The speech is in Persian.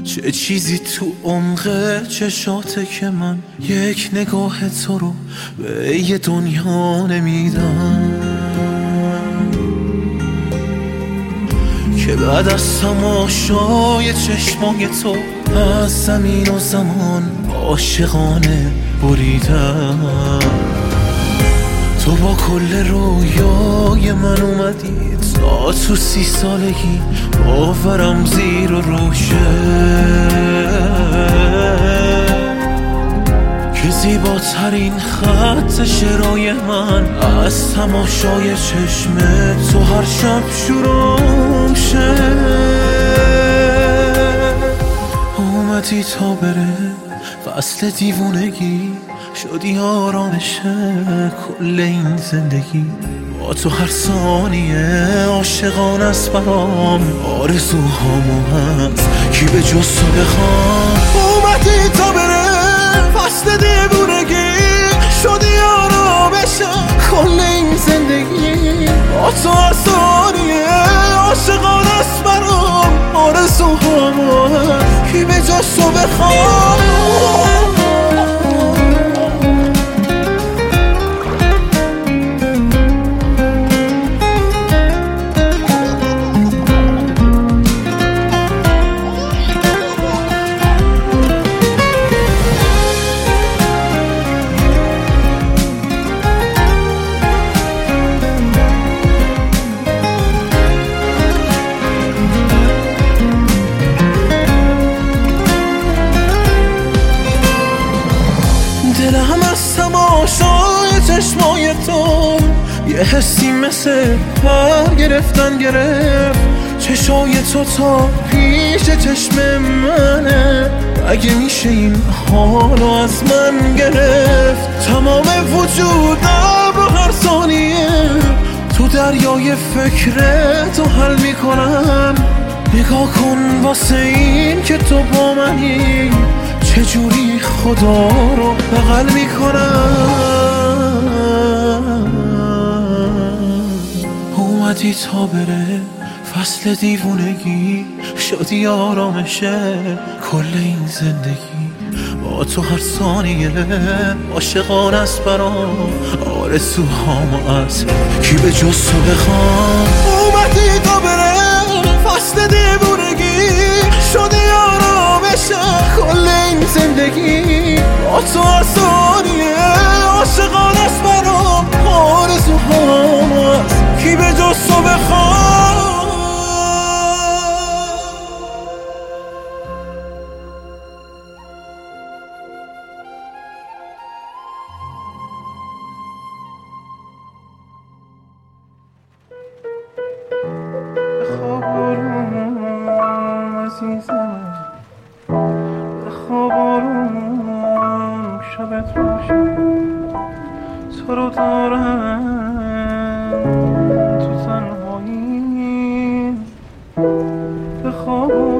چه چیزی تو عمق چشاته که من یک نگاه تو رو به یه دنیا نمیدم، که بعد از تماشای چشمای تو از زمین و زمان عاشقانه بریدم. تو با کل رویای من اومدی تا تو 30 سالگی باورم زیر و روشه، که زیباترین خط شعرهای من از تماشای چشم تو هر شب شروع شه. اومدی تا بره فصل دیوونگی، شدی آرامش کل این زندگی. با تو هر ثانیه عاشقانه است برام، آرزوهامو هست کی به جز تو بخوام. اومدی تا بره فصل دیوونگی، شدی آرامش کل این زندگی. با تو هر ثانیه عاشقانه است برام، آرزوهامو هست کی به جز تو بخوام. دلم از تماشای چشمای تو یه حسی مثل پر گرفتن گرفت. چشای تو تا پیش چشم منه، اگه میشه این حالو از من گرفت. تمام وجودم رو هر ثانیه تو دریای فکرتو حل میکنم. نگاه کن واسه این که تو با منی، چجوری خدا رو بغل میکنم. اومدی تا بره فصل دیوونگی، شدی آرامش کل این زندگی. با تو هر ثانیه عاشقانه است برام، آرزوهامو از کی به جز تو بخوام. اومدی تا بره فصل دیوونگی، شدی آرامش کل این زندگی. با تو هر ثانیه عاشقانه است برام، آرزوهامو از کی به جز تو بخوام. بخواب آروم عزیزم، بخواب آروم شبت باشه. تو رو دارم تو تنهایی، بخواب